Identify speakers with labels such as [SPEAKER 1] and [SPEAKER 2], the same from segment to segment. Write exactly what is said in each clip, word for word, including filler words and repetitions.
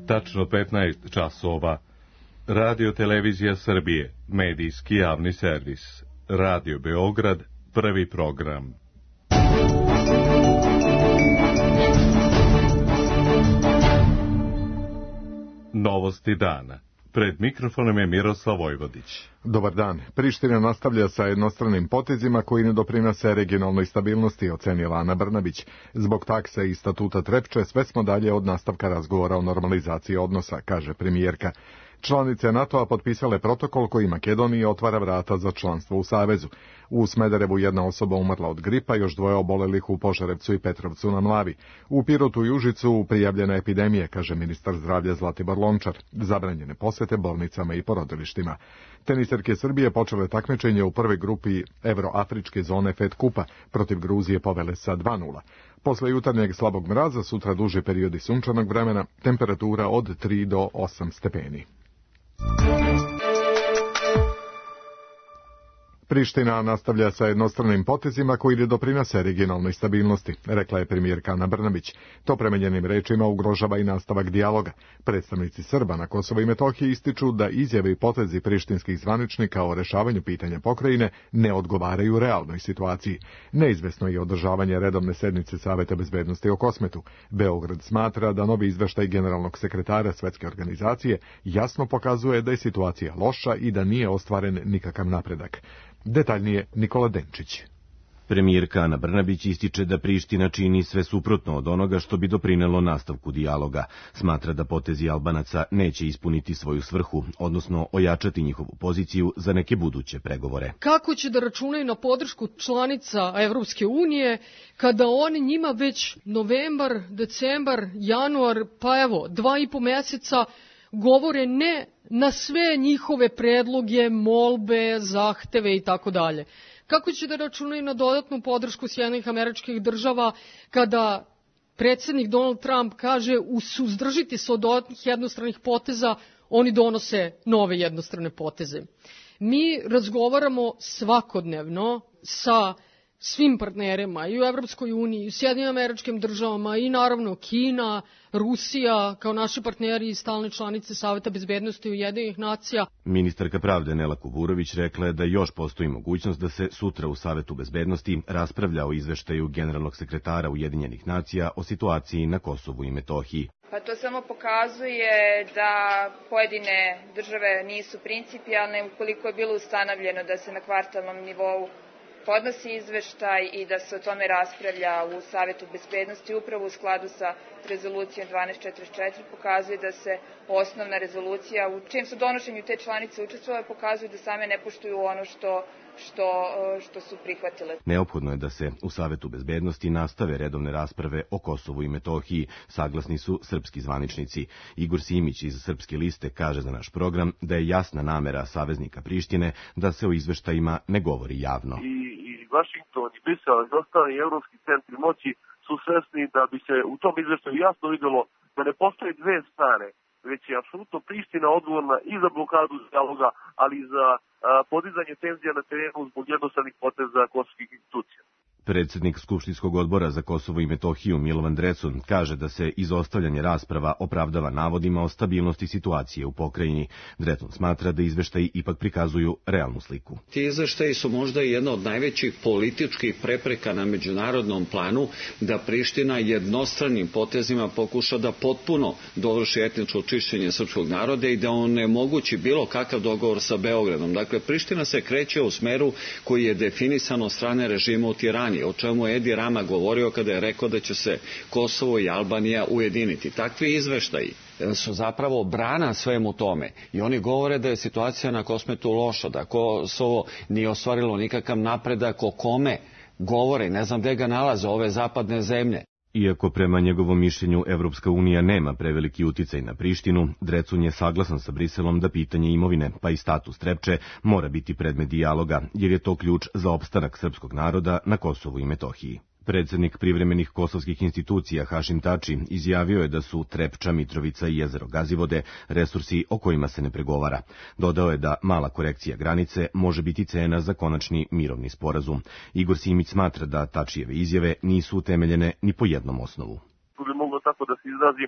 [SPEAKER 1] Tačno petnaest časova. Radio Televizija Srbije, medijski javni servis. Radio Beograd, prvi program. Novosti dana. Pred mikrofonom je Miroslav Vojvodić.
[SPEAKER 2] Dobar dan. Priština nastavlja sa jednostranim potezima koji ne doprinose regionalnoj stabilnosti, ocenila Ana Brnabić. Zbog takse i statuta Trepče sve smo dalje od nastavka razgovora o normalizaciji odnosa, kaže premijerka. Članice NATO-a potpisale protokol koji Makedoniji otvara vrata za članstvo u Savezu. U Smederevu jedna osoba umrla od gripa, još dvoje obolelih u Požarevcu i Petrovcu na Mlavi. U Pirotu i Užicu prijavljena epidemije, kaže ministar zdravlja Zlatibor Lončar. Zabranjene posete bolnicama i porodilištima. Teniserke Srbije počele takmičenje u prvoj grupi Evroafričke zone Fed Kupa. Protiv Gruzije povele sa dva nula. Posle jutarnjeg slabog mraza, sutra duži periodi sunčanog vremena, temperatura od tri do osam stepeni. Priština nastavlja sa jednostranim potezima koji ne doprinose regionalnoj stabilnosti, rekla je premijerka Ana Brnabić. To premenjenim rečima ugrožava i nastavak dijaloga. Predstavnici Srba na Kosovu i Metohiji ističu da izjave i potezi prištinskih zvaničnika o rešavanju pitanja pokrajine ne odgovaraju realnoj situaciji. Neizvesno je održavanje redovne sednice Saveta bezbednosti o Kosmetu. Beograd smatra da novi izveštaj generalnog sekretara Svetske organizacije jasno pokazuje da je situacija loša i da nije ostvaren nikakav napredak. Detaljnije Nikola Denčić.
[SPEAKER 3] Premijerka Ana Brnabić ističe da Priština čini sve suprotno od onoga što bi doprinelo nastavku dijaloga. Smatra da potezi Albanaca neće ispuniti svoju svrhu, odnosno ojačati njihovu poziciju za neke buduće pregovore.
[SPEAKER 4] Kako će da računaju na podršku članica Evropske unije kada oni njima već novembar, decembar, januar, pa evo, dva i po meseca govore ne na sve njihove predloge, molbe, zahteve i tako dalje. Kako će da računaju na dodatnu podršku Sjedinjenih Američkih Država kada predsjednik Donald Trump kaže suzdržite se od dodatnih jednostranih poteza, oni donose nove jednostrane poteze. Mi razgovaramo svakodnevno sa svim partnerima i u Evropskoj uniji, i u Sjedinjenim Američkim Državama i naravno Kina, Rusija kao naši partneri i stalne članice Saveta bezbednosti Ujedinjenih nacija.
[SPEAKER 3] Ministarka pravde Nela Kuburović rekla je da još postoji mogućnost da se sutra u Savetu bezbednosti raspravlja o izveštaju generalnog sekretara Ujedinjenih nacija o situaciji na Kosovu i Metohiji.
[SPEAKER 5] Pa to samo pokazuje da pojedine države nisu principijalne ukoliko je bilo ustanovljeno da se na kvartalnom nivou podnosi izveštaj i da se o tome raspravlja u Savetu bezbednosti upravo u skladu sa rezolucijom dvanaest četrdeset četiri pokazuje da se osnovna rezolucija u čijem su donošenju te članice učestvovale pokazuje da same ne poštuju ono što Što, što su prihvatile.
[SPEAKER 3] Neophodno je da se u Savetu bezbednosti nastave redovne rasprave o Kosovu i Metohiji, saglasni su srpski zvaničnici. Igor Simić iz Srpske liste kaže za naš program da je jasna namera saveznika Prištine da se o izveštajima ne govori javno.
[SPEAKER 6] I, i Vašington, i Brisel, i ostali evropski centri moći su svesni da bi se u tom izveštaju jasno vidjelo da ne postoje dve strane, već je apsolutno Priština odgovorna i za blokadu dijaloga, ali i za a, podizanje tenzija na terenu zbog jednostranih poteza kosovskih institucija.
[SPEAKER 3] Predsjednik Skupštinskog odbora za Kosovo i Metohiju Milovan Drecun kaže da se izostavljanje rasprava opravdava navodima o stabilnosti situacije u pokrajini. Drecun smatra da izveštaji ipak prikazuju realnu sliku.
[SPEAKER 7] Ti izveštaji su možda jedna od najvećih političkih prepreka na međunarodnom planu da Priština jednostranim potezima pokuša da potpuno dovrši etničko čišćenje srpskog naroda i da onemogući bilo kakav dogovor sa Beogradom. Dakle, Priština se kreće u smeru koji je definisan od strane režima u Tirani, o čemu je Edi Rama govorio kada je rekao da će se Kosovo i Albanija ujediniti. Takvi izveštaji su zapravo brana svemu tome i oni govore da je situacija na Kosmetu loša, da Kosovo nije ostvarilo nikakav napredak o kome govore, ne znam gde ga nalaze ove zapadne zemlje.
[SPEAKER 3] Iako prema njegovom mišljenju Evropska unija nema preveliki uticaj na Prištinu, Drecun je saglasan sa Briselom da pitanje imovine, pa i status Trepče, mora biti predmet dijaloga, jer je to ključ za opstanak srpskog naroda na Kosovu i Metohiji. Predsjednik privremenih kosovskih institucija Hašim Tači izjavio je da su Trepča, Mitrovica i jezero Gazivode resursi o kojima se ne pregovara. Dodao je da mala korekcija granice može biti cena za konačni mirovni sporazum. Igor Simić smatra da Tačijeve izjave nisu utemeljene ni po jednom osnovu.
[SPEAKER 6] Tu bi moglo tako da se izrazim,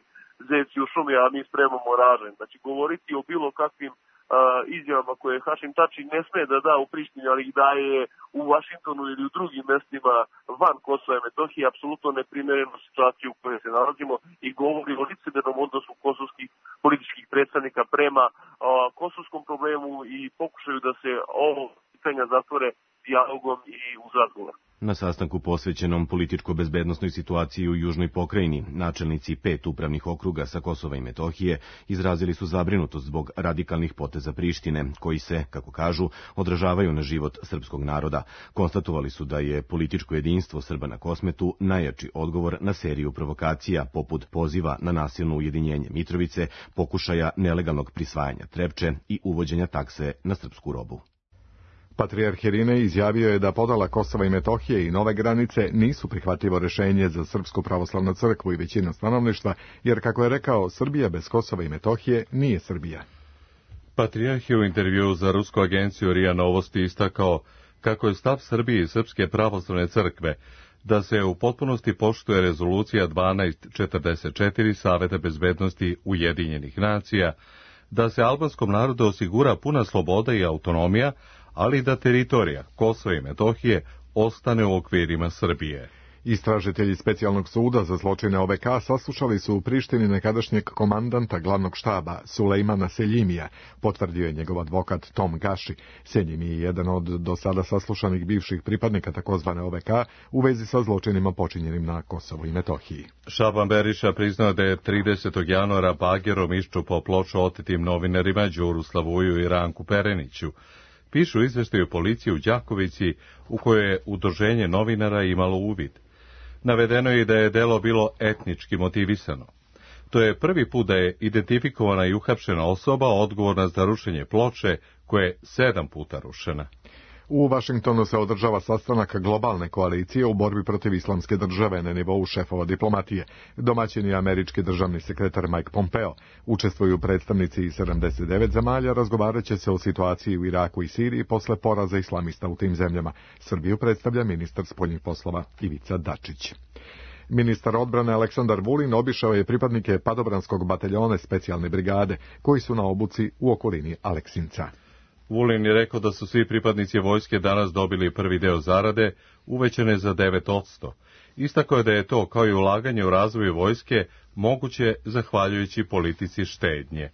[SPEAKER 6] zec u šumi, a mi spremamo ražanj. Znači, govoriti o bilo kakvim uh, izjavama koje Hašim Tači ne sme da da u Prištini, ali ih daje u Vašingtonu ili u drugim mestima van Kosova i Metohije, apsolutno neprimerenu situaciju u kojoj se nalazimo i govori o licemernom odnosu kosovskih političkih predstavnika prema uh, kosovskom problemu i pokušaju da se ovo pitanja zatvore dijalogom i uz razgovor.
[SPEAKER 3] Na sastanku posvećenom političko-bezbednosnoj situaciji u južnoj pokrajini, načelnici pet upravnih okruga sa Kosova i Metohije izrazili su zabrinutost zbog radikalnih poteza Prištine, koji se, kako kažu, odražavaju na život srpskog naroda. Konstatovali su da je političko jedinstvo Srba na Kosmetu najjači odgovor na seriju provokacija, poput poziva na nasilno ujedinjenje Mitrovice, pokušaja nelegalnog prisvajanja Trepče i uvođenja takse na srpsku robu.
[SPEAKER 2] Patrijarh Irine izjavio je da podela Kosova i Metohije i nove granice nisu prihvatljivo rešenje za Srpsku pravoslavnu crkvu i većinu stanovništva, jer, kako je rekao, Srbija bez Kosova i Metohije nije Srbija.
[SPEAKER 1] Patrijarh je u intervjuu za rusku agenciju R I A Novosti istakao kako je stav Srbije i Srpske pravoslavne crkve da se u potpunosti poštuje rezolucija dvanaest četrdeset četiri Saveta bezbednosti Ujedinjenih nacija, da se albanskom narodu osigura puna sloboda i autonomija, ali da teritorija Kosova i Metohije ostane u okvirima Srbije.
[SPEAKER 2] Istražitelji specijalnog suda za zločine O V K saslušali su u Prištini nekadašnjeg komandanta glavnog štaba Sulejmana Seljimija, potvrdio je njegov advokat Tom Gaši. Seljimi je jedan od do sada saslušanih bivših pripadnika takozvane O V K u vezi sa zločinima počinjenim na Kosovu i Metohiji.
[SPEAKER 1] Šaban Beriša priznao da je tridesetog januara bagerom iščupao ploču otetim novinarima Đuru Slavuju i Ranku Pereniću. Pišu izveštaju policije u Đakovici, u kojoj je udruženje novinara imalo uvid. Navedeno je da je delo bilo etnički motivisano. To je prvi put da je identifikovana i uhapšena osoba odgovorna za rušenje ploče, koja je sedam puta rušena.
[SPEAKER 2] U Vašingtonu se održava sastanak globalne koalicije u borbi protiv islamske države na nivou šefova diplomatije. Domaćin je američki državni sekretar Mike Pompeo. Učestvuju predstavnici iz sedamdeset devet zemalja, razgovarat će se o situaciji u Iraku i Siriji posle poraza islamista u tim zemljama. Srbiju predstavlja ministar spoljnih poslova Ivica Dačić. Ministar odbrane Aleksandar Vulin obišao je pripadnike Padobranskog bataljona specijalne brigade, koji su na obuci u okolini Aleksinca.
[SPEAKER 1] Vulin je rekao da su svi pripadnici vojske danas dobili prvi deo zarade, uvećane za devet posto. Istakao je da je to, kao i ulaganje u razvoj vojske, moguće zahvaljujući politici štednje.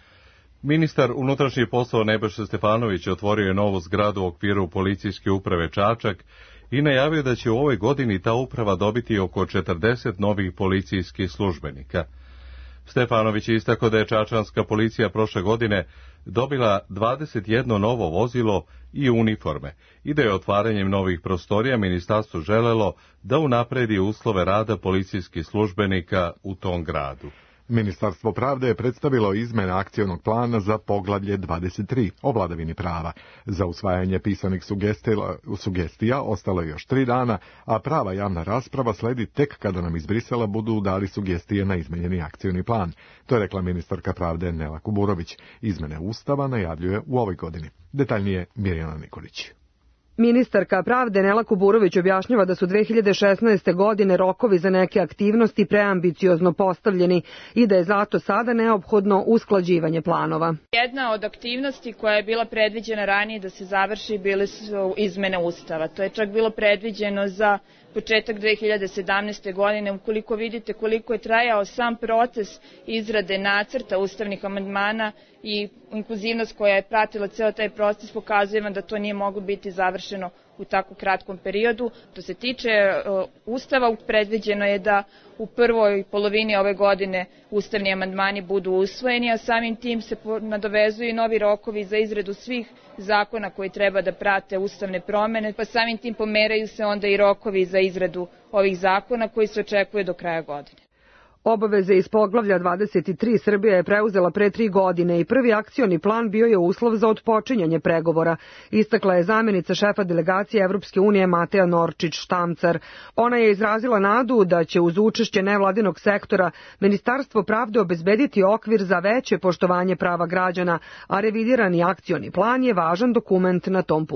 [SPEAKER 1] Ministar unutrašnjih poslova Nebojša Stefanović otvorio je novu zgradu u okviru policijske uprave Čačak i najavio da će u ovoj godini ta uprava dobiti oko četrdeset novih policijskih službenika. Stefanović je istakao da je čačanska policija prošle godine dobila dvadeset jedno novo vozilo i uniforme i da je otvaranjem novih prostorija ministarstvo želelo da unapredi uslove rada policijskih službenika u tom gradu.
[SPEAKER 2] Ministarstvo pravde je predstavilo izmene akcionog plana za poglavlje dvadeset tri o vladavini prava. Za usvajanje pisanih sugestija, sugestija ostalo je još tri dana, a prava javna rasprava sledi tek kada nam iz Brisela budu dali sugestije na izmenjeni akcioni plan. To je rekla ministarka pravde Nela Kuburović. Izmene Ustava najavljuje u ovoj godini. Detaljnije Mirjana Nikolić.
[SPEAKER 8] Ministarka pravde Nela Kuburović objašnjava da su dve hiljade šesnaeste. godine rokovi za neke aktivnosti preambiciozno postavljeni i da je zato sada neophodno usklađivanje planova.
[SPEAKER 5] Jedna od aktivnosti koja je bila predviđena ranije da se završi bile su izmene Ustava. To je čak bilo predviđeno za početak dve hiljade sedamnaeste. godine. Ukoliko vidite koliko je trajao sam proces izrade nacrta ustavnih amandmana i inkluzivnost koja je pratila ceo taj proces, pokazuje vam da to nije moglo biti završeno u tako kratkom periodu. Što se tiče uh, Ustava, predviđeno je da u prvoj polovini ove godine ustavni amandmani budu usvojeni, a samim tim se nadovezuju i novi rokovi za izradu svih zakona koji treba da prate ustavne promene, pa samim tim pomeraju se onda i rokovi za izradu ovih zakona koji se očekuje do kraja godine.
[SPEAKER 8] Obaveze iz poglavlja dvadeset tri Srbija je preuzela pre tri godine i prvi akcioni plan bio je uslov za otpočinjanje pregovora, istakla je zamjenica šefa delegacije Evropske unije Mateja Norčić-Štamcar. Ona je izrazila nadu da će uz učešće nevladinog sektora Ministarstvo pravde obezbediti okvir za veće poštovanje prava građana, a revidirani akcioni plan je važan dokument na tom putu.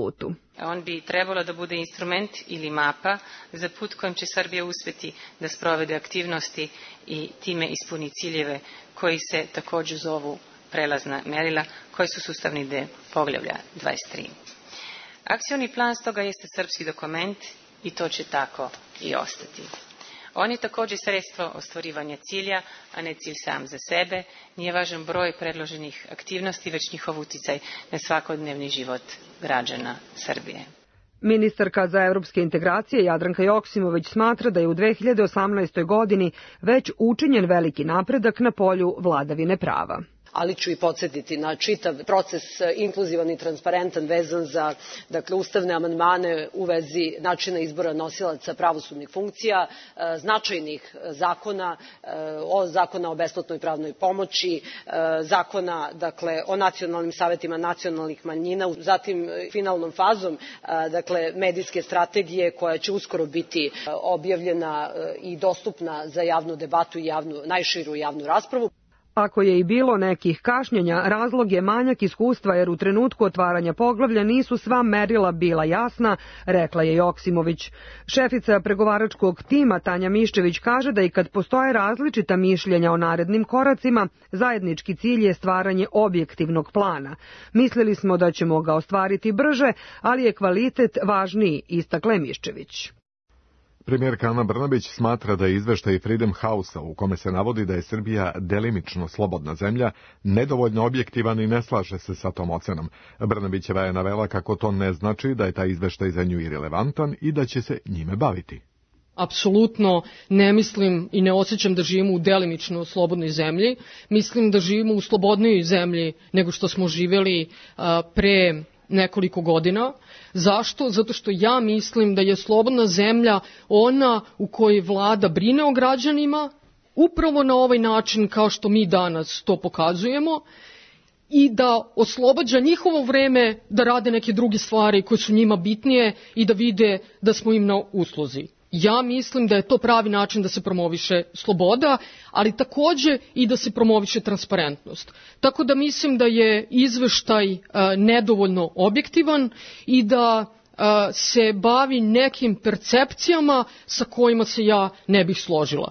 [SPEAKER 9] On bi trebalo da bude instrument ili mapa za put kojim će Srbija uspeti da sprovede aktivnosti i time ispuni ciljeve koji se također zovu prelazna merila, koji su sustavni deo poglavlja dvadeset tri. Akcioni plan stoga jeste srpski dokument i to će tako i ostati. On je također sredstvo ostvarivanja cilja, a ne cilj sam za sebe. Nije važan broj predloženih aktivnosti, već njihov uticaj na svakodnevni život građana Srbije.
[SPEAKER 8] Ministarka za evropske integracije Jadranka Joksimović smatra da je u dve hiljade osamnaestoj godini već učinjen veliki napredak na polju vladavine prava.
[SPEAKER 10] Ali ću i podsjetiti na čitav proces inkluzivan i transparentan vezan za dakle, ustavne amandmane u vezi načina izbora nosilaca pravosudnih funkcija, značajnih zakona, o zakona o besplatnoj pravnoj pomoći, zakona dakle, o nacionalnim savetima nacionalnih manjina, zatim finalnom fazom dakle, medijske strategije koja će uskoro biti objavljena i dostupna za javnu debatu i javnu, najširu javnu raspravu.
[SPEAKER 8] Ako je i bilo nekih kašnjenja, razlog je manjak iskustva jer u trenutku otvaranja poglavlja nisu sva merila bila jasna, rekla je Joksimović. Šefica pregovaračkog tima Tanja Miščević kaže da i kad postoje različita mišljenja o narednim koracima, zajednički cilj je stvaranje objektivnog plana. Mislili smo da ćemo ga ostvariti brže, ali je kvalitet važniji, istakla je Miščević.
[SPEAKER 2] Premijerka Ana Brnabić smatra da je izveštaj Freedom House-a u kome se navodi da je Srbija delimično slobodna zemlja nedovoljno objektivan i ne slaže se sa tom ocenom. Brnabićeva je navela kako to ne znači da je taj izveštaj za nju irelevantan i da će se njime baviti.
[SPEAKER 4] Apsolutno ne mislim i ne osjećam da živimo u delimično slobodnoj zemlji. Mislim da živimo u slobodnijoj zemlji nego što smo živjeli uh, pre nekoliko godina. Zašto? Zato što ja mislim da je slobodna zemlja ona u kojoj vlada brine o građanima, upravo na ovaj način kao što mi danas to pokazujemo, i da oslobađa njihovo vreme da rade neke druge stvari koje su njima bitnije i da vide da smo im na usluzi. Ja mislim da je to pravi način da se promoviše sloboda, ali takođe i da se promoviše transparentnost. Tako da mislim da je izveštaj uh, nedovoljno objektivan i da uh, se bavi nekim percepcijama sa kojima se ja ne bih složila.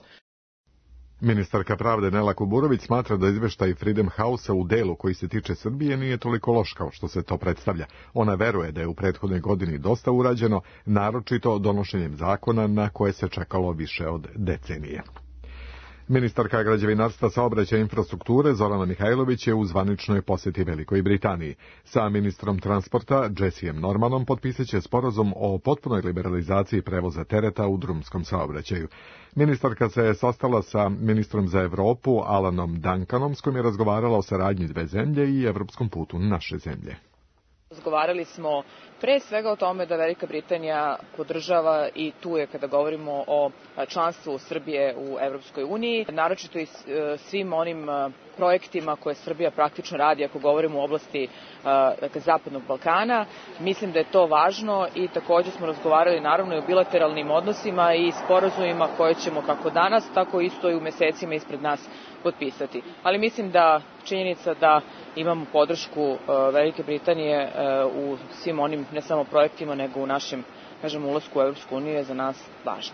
[SPEAKER 2] Ministarka pravde Nela Kuburović smatra da izveštaj Freedom House-a u delu koji se tiče Srbije nije toliko loš kao što se to predstavlja. Ona veruje da je u prethodnoj godini dosta urađeno, naročito donošenjem zakona na koje se čekalo više od decenije. Ministarka građevinarstva, saobraćaja i infrastrukture Zorana Mihajlović je u zvaničnoj posjeti Velikoj Britaniji. Sa ministrom transporta Jessijem Normanom potpisat će sporazum o potpunoj liberalizaciji prevoza tereta u drumskom saobraćaju. Ministarka se je sastala sa ministrom za Evropu Alanom Duncanom, s kojim je razgovarala o saradnji dve zemlje i evropskom putu naše zemlje.
[SPEAKER 11] Razgovarali smo pre svega o tome da Velika Britanija podržava i tu je kada govorimo o članstvu Srbije u Evropskoj uniji, naročito i svim onim projektima koje Srbija praktično radi ako govorimo u oblasti dakle, Zapadnog Balkana. Mislim da je to važno i također smo razgovarali naravno i o bilateralnim odnosima i sporazumima koje ćemo kako danas, tako isto i u mesecima ispred nas potpisati. Ali mislim da činjenica da imamo podršku uh, Velike Britanije uh, u svim onim ne samo projektima nego u našem kažem, ulasku u Evropsku uniju je za nas važno.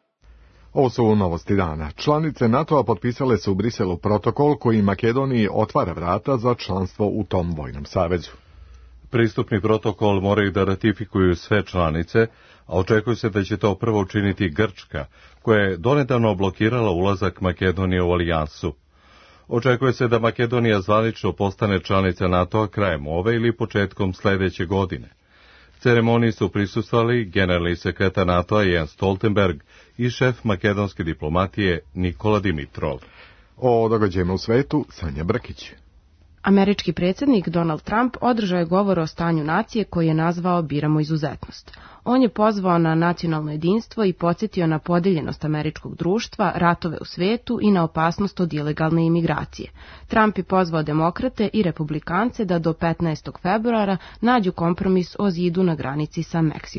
[SPEAKER 2] Ovo su novosti dana. Članice NATO-a potpisale su u Briselu protokol koji Makedoniji otvara vrata za članstvo u tom vojnom savezu.
[SPEAKER 1] Pristupni protokol moraju da ratifikuju sve članice, a očekuje se da će to prvo učiniti Grčka, koja je donedavno blokirala ulazak Makedonije u alijansu. Očekuje se da Makedonija zvanično postane članica NATO-a krajem ove ili početkom sledeće godine. Ceremoniji su prisustvovali generalni sekretar NATO-a Jens Stoltenberg i šef makedonske diplomatije Nikola Dimitrov.
[SPEAKER 2] O događajima u svetu Sanja Brkić.
[SPEAKER 12] Američki predsjednik Donald Trump održao je govor o stanju nacije koji je nazvao Biramo izuzetnost. On je pozvao na nacionalno jedinstvo i podsjetio na podijeljenost američkog društva, ratove u svetu i na opasnost od ilegalne imigracije. Trump je pozvao demokrate i republikance da do petnaestog februara nađu kompromis o zidu na granici sa Meksikom.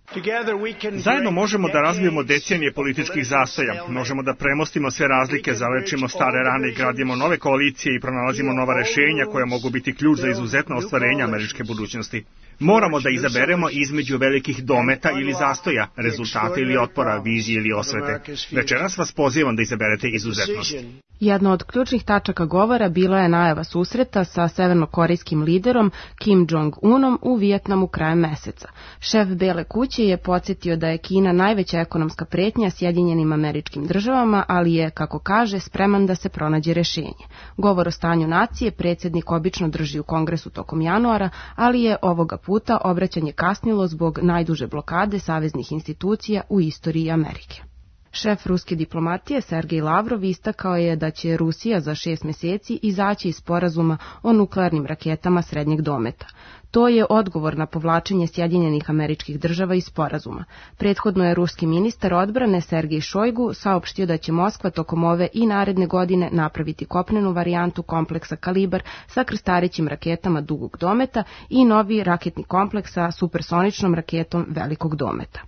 [SPEAKER 13] Zajedno možemo da razbijemo decenije političkih zastoja, možemo da premostimo sve razlike, zalečimo stare rane i gradimo nove koalicije i pronalazimo nova rešenja koja mogu biti ključ za izuzetno ostvarenje američke budućnosti. Moramo da izaberemo između velikih dometa ili zastoja, rezultata ili otpora, vizije ili osvete. Večeras vas pozivam da izaberete izuzetnost.
[SPEAKER 12] Jedna od ključnih tačaka govora bila je najava susreta sa severnokorejskim liderom Kim Jong-unom u Vijetnamu krajem meseca. Šef Bele kuće je podsjetio da je Kina najveća ekonomska pretnja Sjedinjenim Američkim Državama, ali je, kako kaže, spreman da se pronađe rešenje. Govor o stanju nacije predsjednik obično drži u Kongresu tokom januara, ali je ovoga puta obraćanje kasnilo zbog najduže blokade saveznih institucija u istoriji Amerike. Šef ruske diplomatije Sergej Lavrov istakao je da će Rusija za šest meseci izaći iz sporazuma o nuklearnim raketama srednjeg dometa. To je odgovor na povlačenje Sjedinjenih Američkih Država iz sporazuma. Prethodno je ruski ministar odbrane Sergej Šojgu saopštio da će Moskva tokom ove i naredne godine napraviti kopnenu varijantu kompleksa Kalibar sa krstarećim raketama dugog dometa i novi raketni kompleks sa supersoničnom raketom velikog dometa.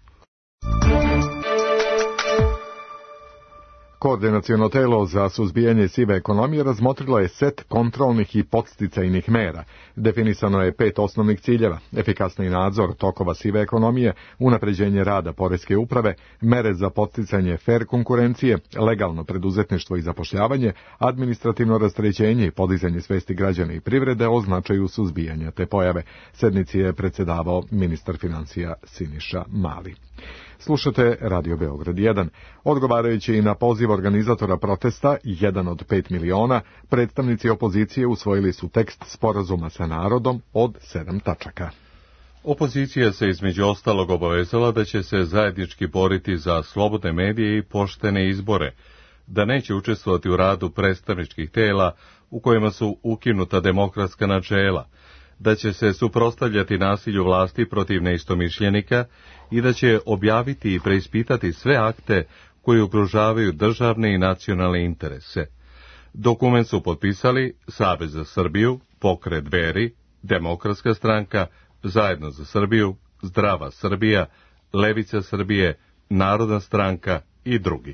[SPEAKER 2] Koordinaciono telo za suzbijanje sive ekonomije razmotrilo je set kontrolnih i podsticajnih mera. Definisano je pet osnovnih ciljeva: efikasni nadzor tokova sive ekonomije, unapređenje rada poreske uprave, mere za podsticanje fer konkurencije, legalno preduzetništvo i zapošljavanje, administrativno rasterećenje i podizanje svesti građana i privrede o značaju suzbijanja te pojave. Sednici je predsedavao ministar financija Siniša Mali. Slušate Radio Beograd jedan. Odgovarajući i na poziv organizatora protesta, jedan od pet miliona, predstavnici opozicije usvojili su tekst sporazuma sa narodom od sedam tačaka.
[SPEAKER 1] Opozicija se između ostalog obavezala da će se zajednički boriti za slobodne medije i poštene izbore, da neće učestvovati u radu predstavničkih tela u kojima su ukinuta demokratska načela, da će se suprotstavljati nasilju vlasti protiv neistomišljenika i da će objaviti i preispitati sve akte koji ugrožavaju državne i nacionalne interese. Dokument su potpisali Savez za Srbiju, Pokret Dveri, Demokratska stranka, Zajedno za Srbiju, Zdrava Srbija, Levica Srbije, Narodna stranka i drugi.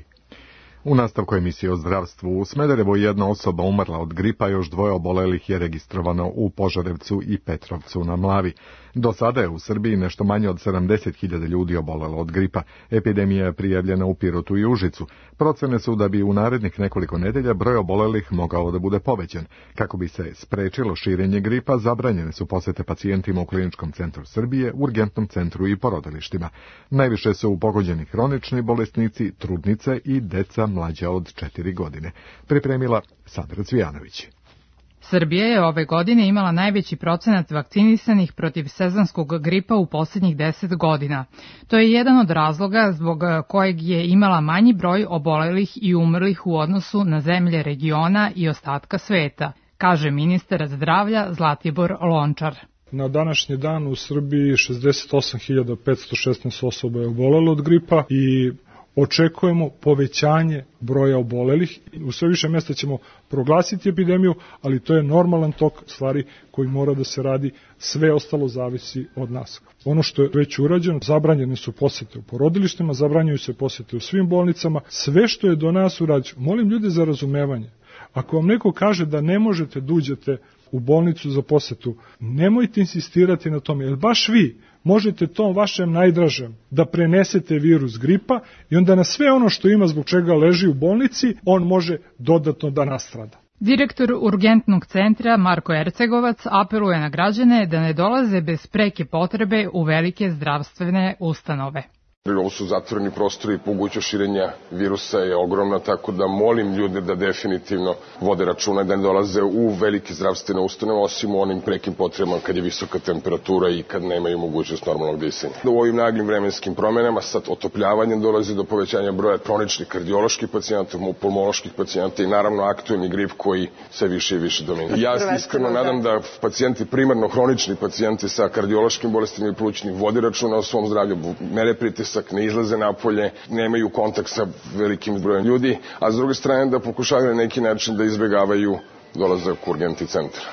[SPEAKER 2] U nastavku emisije o zdravstvu u Smederevu jedna osoba umrla od gripa, još dvoje obolelih je registrovano u Požarevcu i Petrovcu na Mlavi. Do sada je u Srbiji nešto manje od sedamdeset hiljada ljudi obolelo od gripa. Epidemija je prijavljena u Pirotu i Užicu. Procene su da bi u narednih nekoliko nedelja broj obolelih mogao da bude povećan. Kako bi se sprečilo širenje gripa, zabranjene su posete pacijentima u Kliničkom centru Srbije, Urgentnom centru i porodilištima. Najviše su pogođeni hronični bolesnici, trudnice i deca mlađa od četiri godine. Pripremila Sandra Cvijanović.
[SPEAKER 14] Srbija je ove godine imala najveći procenat vakcinisanih protiv sezonskog gripa u posljednjih deset godina. To je jedan od razloga zbog kojeg je imala manji broj obolelih i umrlih u odnosu na zemlje regiona i ostatka sveta, kaže ministar zdravlja Zlatibor Lončar.
[SPEAKER 15] Na današnji dan u Srbiji šezdeset osam hiljada petsto šesnaest osoba je obolelo od gripa i očekujemo povećanje broja obolelih. U sve više mjesta ćemo proglasiti epidemiju, ali to je normalan tok stvari koji mora da se radi, sve ostalo zavisi od nas. Ono što je već urađeno, zabranjene su posete u porodilištima, zabranjuju se posete u svim bolnicama, sve što je do nas urađeno. Molim ljude za razumevanje. Ako vam neko kaže da ne možete da uđete u bolnicu za posetu, nemojte insistirati na tome, jer baš vi možete tom vašem najdražem da prenesete virus gripa i onda na sve ono što ima zbog čega leži u bolnici, on može dodatno da nastrada.
[SPEAKER 14] Direktor Urgentnog centra Marko Ercegovac apeluje na građane da ne dolaze bez preke potrebe u velike zdravstvene ustanove.
[SPEAKER 16] Ovo su zatvoreni prostori i mogućnost širenja virusa je ogromna, tako da molim ljude da definitivno vode računa da ne dolaze u velike zdravstvene ustanove, osim u onim prekim potrebama kad je visoka temperatura i kad nemaju mogućnost normalnog disanja. U ovim naglim vremenskim promenama, sad otopljavanjem dolazi do povećanja broja hroničnih kardioloških pacijenata, pulmoloških pacijenata i naravno aktuelni grip koji sve više i više dominira. Ja se iskreno nadam da pacijenti, primarno hronični pacijenti sa kardiološkim bolestima i plućnih, vode računa o svom zdravlju, mere pritisak, ne izlaze napolje, nemaju kontakt sa velikim brojem ljudi, a s druge strane da pokušavaju na neki način da izbjegavaju dolazak u urgentni centar.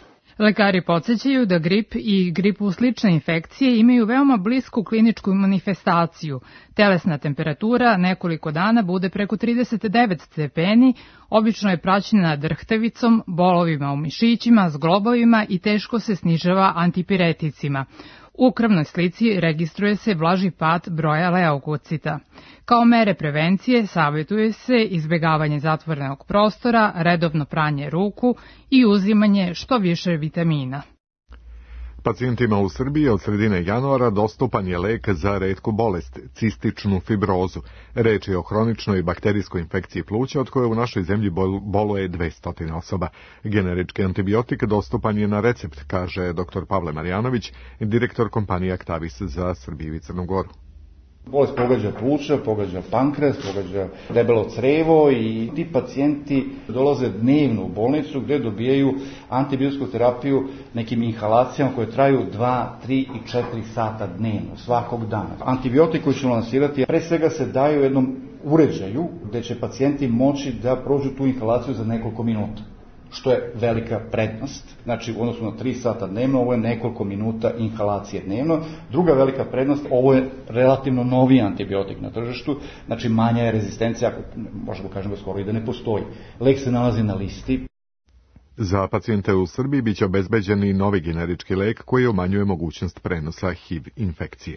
[SPEAKER 14] Lekari podsjećaju da grip i gripu slične infekcije imaju veoma blisku kliničku manifestaciju. Telesna temperatura nekoliko dana bude preko trideset devet stepeni, obično je praćena drhtavicom, bolovima u mišićima, zglobovima i teško se snižava antipireticima. U krvnoj slici registruje se blaži pad broja leukocita. Kao mere prevencije savjetuje se izbjegavanje zatvorenog prostora, redovno pranje ruku i uzimanje što više vitamina.
[SPEAKER 2] Pacijentima u Srbiji od sredine januara dostupan je lek za retku bolest, cističnu fibrozu. Reč je o hroničnoj bakterijskoj infekciji pluća od koje u našoj zemlji boluje dvesta osoba. Generički antibiotik dostupan je na recept, kaže dr. Pavle Marjanović, direktor kompanije Actavis za Srbiju i Crnu Goru.
[SPEAKER 17] Bolest pogađa pluća, pogađa pankreas, pogađa debelo crevo i ti pacijenti dolaze dnevno u bolnicu gdje dobijaju antibiotsku terapiju nekim inhalacijama koje traju dva, tri i četiri sata dnevno, svakog dana. Antibiotik koji ću lansirati pre svega se daju u jednom uređaju gdje će pacijenti moći da prođu tu inhalaciju za nekoliko minuta, što je velika prednost. Znači, u odnosu na tri sata dnevno, ovo je nekoliko minuta inhalacije dnevno. Druga velika prednost, ovo je relativno novi antibiotik na tržištu, znači manja je rezistencija, ako možemo kažemo skoro i da ne postoji. Lek se nalazi na listi.
[SPEAKER 2] Za pacijente u Srbiji biće obezbeđen i novi generički lek koji umanjuje mogućnost prenosa H I V infekcije.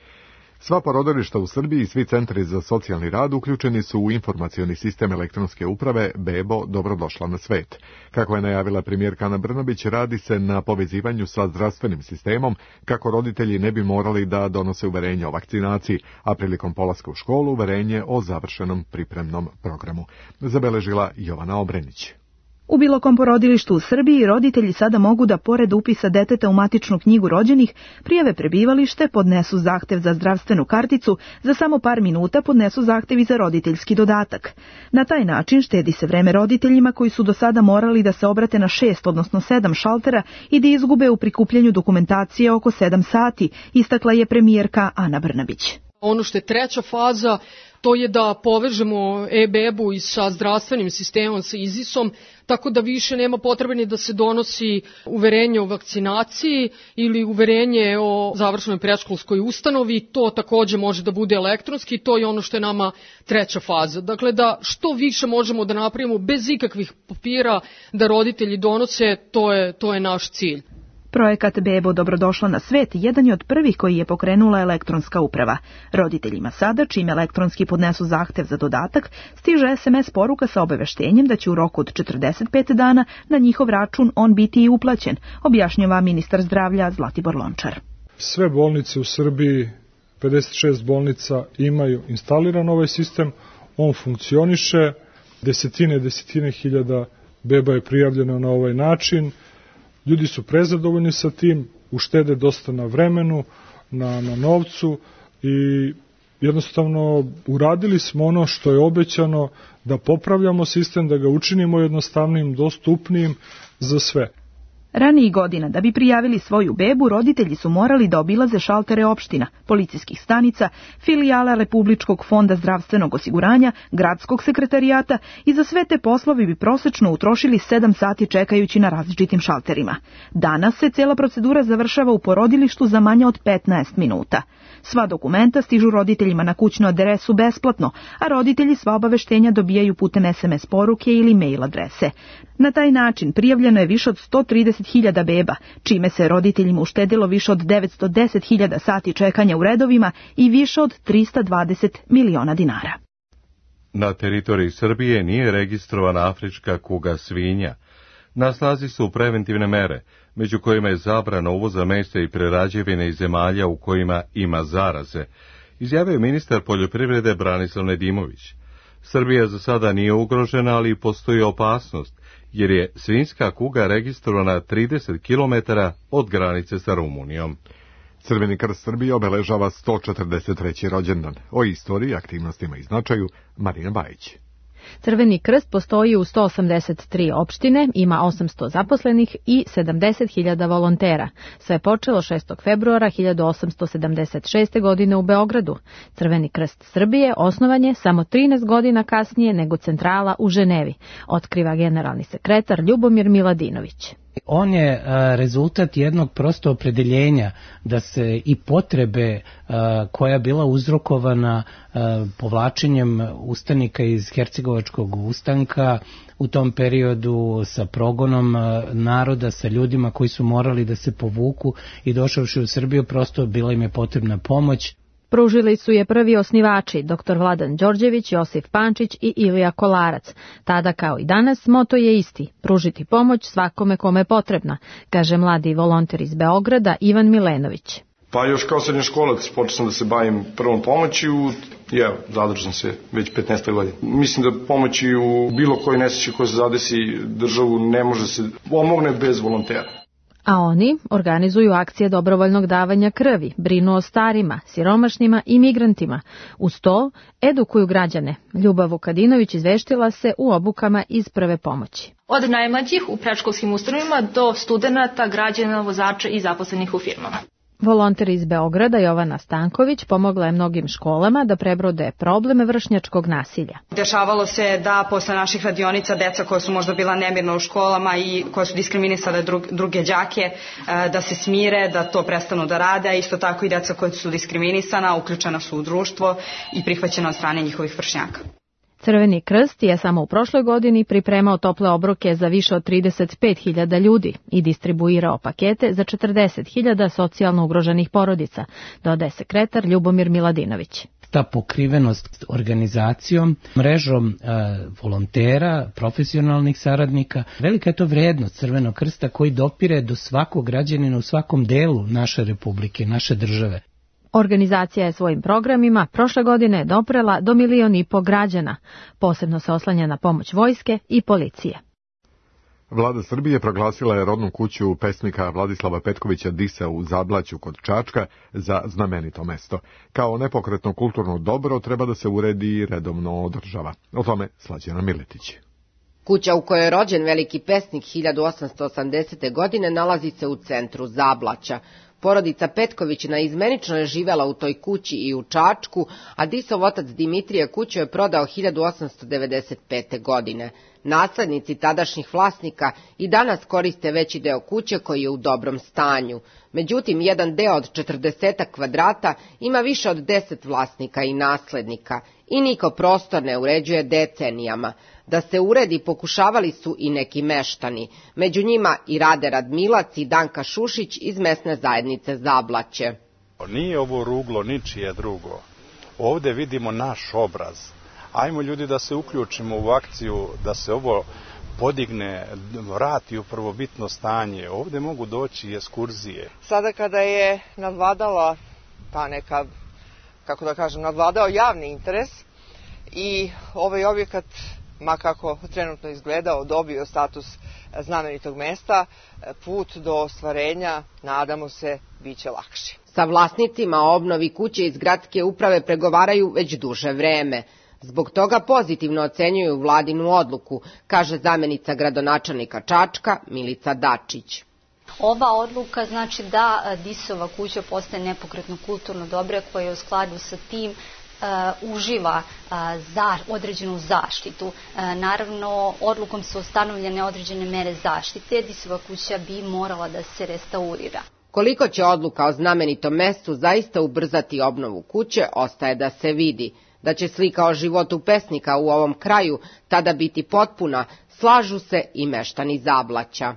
[SPEAKER 2] Sva porodilišta u Srbiji i svi centri za socijalni rad uključeni su u informacioni sistem elektronske uprave Bebo dobrodošla na svet. Kako je najavila premijerka Ana Brnabić, radi se na povezivanju sa zdravstvenim sistemom kako roditelji ne bi morali da donose uverenje o vakcinaciji, a prilikom polaska u školu uverenje o završenom pripremnom programu. Zabeležila Jovana Obrenić.
[SPEAKER 18] U bilo kom porodilištu u Srbiji roditelji sada mogu da pored upisa deteta u matičnu knjigu rođenih prijave prebivalište, podnesu zahtev za zdravstvenu karticu, za samo par minuta podnesu zahtev i za roditeljski dodatak. Na taj način štedi se vreme roditeljima koji su do sada morali da se obrate na šest, odnosno sedam šaltera i da izgube u prikupljanju dokumentacije oko sedam sati, istakla je premijerka Ana Brnabić.
[SPEAKER 4] Ono što je treća faza, to je da povežemo e-bebu i sa zdravstvenim sistemom, sa izisom, tako da više nema potrebe ni da se donosi uverenje o vakcinaciji ili uverenje o završenoj predškolskoj ustanovi. To takođe može da bude elektronski, to je ono što je nama treća faza. Dakle, da što više možemo da napravimo bez ikakvih papira da roditelji donose, to je, to je naš cilj.
[SPEAKER 18] Projekat Bebo dobrodošla na svet jedan je od prvih koji je pokrenula elektronska uprava. Roditeljima sada, čim elektronski podnesu zahtev za dodatak, stiže es em es poruka sa obaveštenjem da će u roku od četrdeset pet dana na njihov račun on biti i uplaćen, objašnjava ministar zdravlja Zlatibor Lončar.
[SPEAKER 15] Sve bolnice u Srbiji, pedeset šest bolnica, imaju instaliran ovaj sistem, on funkcioniše, desetine, desetine hiljada beba je prijavljeno na ovaj način. Ljudi su prezadovoljni sa tim, uštede dosta na vremenu, na, na novcu i jednostavno uradili smo ono što je obećano, da popravljamo sistem, da ga učinimo jednostavnim, dostupnijim za sve.
[SPEAKER 18] Ranijih godina, da bi prijavili svoju bebu, roditelji su morali da obilaze šaltere opština, policijskih stanica, filijala Republičkog fonda zdravstvenog osiguranja, gradskog sekretarijata i za sve te poslove bi prosečno utrošili sedam sati čekajući na različitim šalterima. Danas se cela procedura završava u porodilištu za manje od petnaest minuta. Sva dokumenta stižu roditeljima na kućnu adresu besplatno, a roditelji sva obaveštenja dobijaju putem es em es poruke ili mail adrese. Na taj način prijavljeno je više od sto trideset hiljada beba, čime se roditeljima uštedilo više od devetsto deset hiljada sati čekanja u redovima i više od trista dvadeset miliona dinara.
[SPEAKER 1] Na teritoriji Srbije nije registrovana afrička kuga svinja. Na snazi su preventivne mere, među kojima je zabrana uvoza mesa i prerađevine iz zemalja u kojima ima zaraze, izjavio je ministar poljoprivrede Branislav Nedimović. Srbija za sada nije ugrožena, ali postoji opasnost, jer je svinjska kuga registrovana trideset kilometara od granice sa Rumunijom.
[SPEAKER 2] Crveni krst Srbije obeležava sto četrdeset treći rođendan. O istoriji, aktivnostima i značaju Marina Bajić.
[SPEAKER 19] Crveni krst postoji u sto osamdeset tri opštine, ima osamsto zaposlenih i sedamdeset hiljada volontera. Sve je počelo šestog februara hiljadu osamsto sedamdeset šeste. godine u Beogradu. Crveni krst Srbije osnovan je samo trinaest godina kasnije nego centrala u Ženevi, otkriva generalni sekretar Ljubomir Miladinović.
[SPEAKER 20] On je rezultat jednog prosto opredeljenja da se i potrebe koja je bila uzrokovana povlačenjem ustanika iz Hercegovačkog ustanka u tom periodu sa progonom naroda, sa ljudima koji su morali da se povuku i došavši u Srbiju, prosto bila im je potrebna pomoć.
[SPEAKER 19] Pružili su je prvi osnivači, doktor Vladan Đorđević, Josif Pančić i Ilija Kolarac. Tada kao i danas, moto je isti, pružiti pomoć svakome kome je potrebna, kaže mladi volonter iz Beograda Ivan Milenović.
[SPEAKER 21] Pa još kao srednjoškolac počeo sam da se bavim prvom pomoći i evo, zadržam se već petnaest godina. Mislim da pomoći u bilo kojoj nesreći koja se zadesi državu ne može se pomogne bez volontera.
[SPEAKER 19] A oni organizuju akcije dobrovoljnog davanja krvi, brinu o starima, siromašnima i migrantima. Uz to edukuju građane. Ljubav Vukadinović izveštila se u obukama iz prve pomoći.
[SPEAKER 22] Od najmlađih u predškolskim ustanovama do studenata, građana, vozača i zaposlenih u firmama.
[SPEAKER 19] Volonter iz Beograda Jovana Stanković pomogla je mnogim školama da prebrode probleme vršnjačkog nasilja.
[SPEAKER 23] Dešavalo se da posle naših radionica deca koja su možda bila nemirna u školama i koja su diskriminisale druge đake da se smire, da to prestanu da rade, a isto tako i deca koja su diskriminisana, uključena su u društvo i prihvaćena od strane njihovih vršnjaka.
[SPEAKER 19] Crveni krst je samo u prošloj godini pripremao tople obroke za više od trideset pet hiljada ljudi i distribuirao pakete za četrdeset hiljada socijalno ugroženih porodica, dodaje sekretar Ljubomir Miladinović.
[SPEAKER 20] Ta pokrivenost organizacijom, mrežom e, volontera, profesionalnih saradnika, velika je to vrednost Crvenog krsta koji dopire do svakog građanina u svakom delu naše republike, naše države.
[SPEAKER 19] Organizacija je svojim programima prošle godine doprela do milion i po građana. Posebno se oslanja na pomoć vojske i policije.
[SPEAKER 2] Vlada Srbije proglasila je rodnu kuću pesnika Vladislava Petkovića Disa u Zablaću kod Čačka za znamenito mesto. Kao nepokretno kulturno dobro treba da se uredi i redovno održava. O tome Slađana Miletić.
[SPEAKER 24] Kuća u kojoj je rođen veliki pesnik hiljadu osamsto osamdesete. godine nalazi se u centru Zablaća. Porodica Petković naizmenično je živela u toj kući i u Čačku, a Disov otac Dimitrije kuću je prodao hiljadu osamsto devedeset pete. godine. Naslednici tadašnjih vlasnika i danas koriste veći deo kuće koji je u dobrom stanju. Međutim, jedan deo od četrdeset kvadrata ima više od deset vlasnika i naslednika i niko prostor ne uređuje decenijama. Da se uredi pokušavali su i neki meštani, među njima i Rade Radmilac i Danka Šušić iz mesne zajednice Zablaće.
[SPEAKER 25] Nije ovo ruglo ničije drugo. Ovde vidimo naš obraz. Ajmo ljudi da se uključimo u akciju, da se ovo podigne, vrati u prvobitno stanje. Ovde mogu doći ekskurzije.
[SPEAKER 26] Sada kada je nadvladala ta neka, kako da kažem, nadvladao javni interes i ovaj objekat, ma kako trenutno izgledao, dobio status znamenitog mesta, put do ostvarenja, nadamo se, bit će lakši.
[SPEAKER 24] Sa vlasnicima o obnovi kuće iz gradske uprave pregovaraju već duže vreme. Zbog toga pozitivno ocenjuju vladinu odluku, kaže zamenica gradonačelnika Čačka Milica Dačić.
[SPEAKER 27] Ova odluka znači da Disova kuća postaje nepokretno kulturno dobro koje je u skladu sa tim Uh, uživa uh, za određenu zaštitu. Uh, naravno, odlukom su ustanovljene određene mere zaštite, Disova kuća bi morala da se restaurira.
[SPEAKER 24] Koliko će odluka o znamenitom mestu zaista ubrzati obnovu kuće, ostaje da se vidi. Da će slika o životu pesnika u ovom kraju tada biti potpuna, slažu se i meštani Zablaća.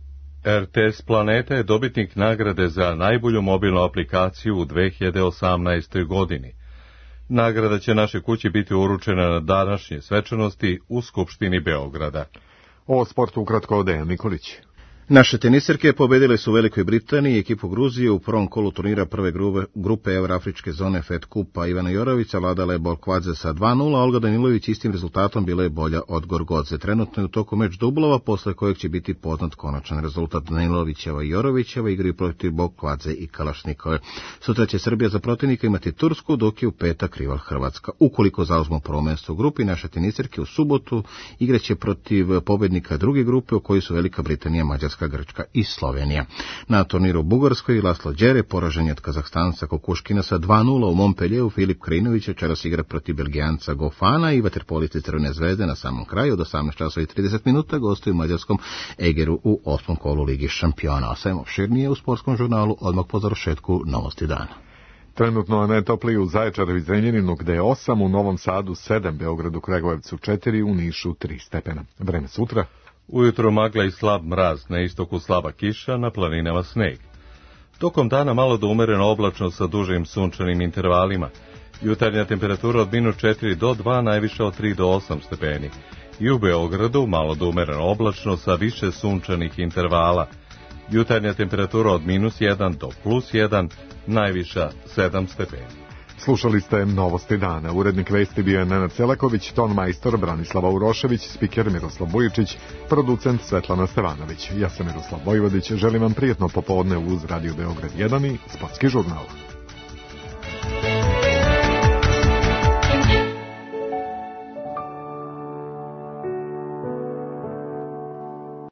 [SPEAKER 1] R T S Planeta je dobitnik nagrade za najbolju mobilnu aplikaciju u dve hiljade osamnaestoj. godini. Nagrada će našoj kući biti uručena na današnje svečanosti u Skupštini Beograda.
[SPEAKER 2] O sportu ukratko Dejan Nikolić.
[SPEAKER 28] Naše teniserke pobedile su u Velikoj Britaniji ekipu Gruzije u prvom kolu turnira prve grupe Evroafričke zone Fed Kupa. Ivana Jorović savladala je Bolkvadze sa dva nula, a Olga Danilović istim rezultatom bila je bolja od Gorgodze. Trenutno je u toku meč dublova, posle kojeg će biti poznat konačan rezultat. Danilovićeva i Jorovićeva igraju protiv Bolkvadze i Kalašnikove. Sutra će Srbija za protivnika imati Tursku, dok je u petak rival Hrvatska. Ukoliko zauzmu prvo mesto u grupi, naše teniserke u subotu igraće protiv pobednika druge grupe u kojoj su Velika Britanija, Mađarska Bugarska, Grčka i Slovenija. Na turniru u Bugarskoj Laslo Đere poražen je od Kazahstanca Kukuškina sa dva nula u Montpellieru. Filip Krinović večeras igra protiv Belgijanca Gofana i vaterpolisti Crvene zvezde na samom kraju od osamnaest časova i trideset minuta gostuju u mađarskom Egeru u osmom kolu Ligi šampiona. A sve opširnije u sportskom žurnalu odmah po završetku Novosti dana.
[SPEAKER 2] Trenutno je najtopliji u Zaječaru i Zrenjaninu gde je osam, u Novom Sadu sedam, Beogradu, Kragujevcu četiri, u Nišu tri stepena. Vreme sutra.
[SPEAKER 1] Ujutro magla i slab mraz, na istoku slaba kiša, na planinama sneg. Tokom dana malo do umereno oblačno sa dužim sunčanim intervalima. Jutarnja temperatura od minus četiri do dva, najviše od tri do osam stepeni. I u Beogradu malo do umereno oblačno sa više sunčanih intervala. Jutarnja temperatura od minus jedan do plus jedan, najviša sedam stepeni.
[SPEAKER 2] Slušali ste Novosti dana. Urednik vesti bio je Nenad Selaković, ton majstor Branislava Urošević, spiker Miroslav Vujičić, producent Svetlana Stevanović. Ja sam Miroslav Vojvodić, želim vam prijetno popodne uz Radio Beograd jedan i Sportski žurnal.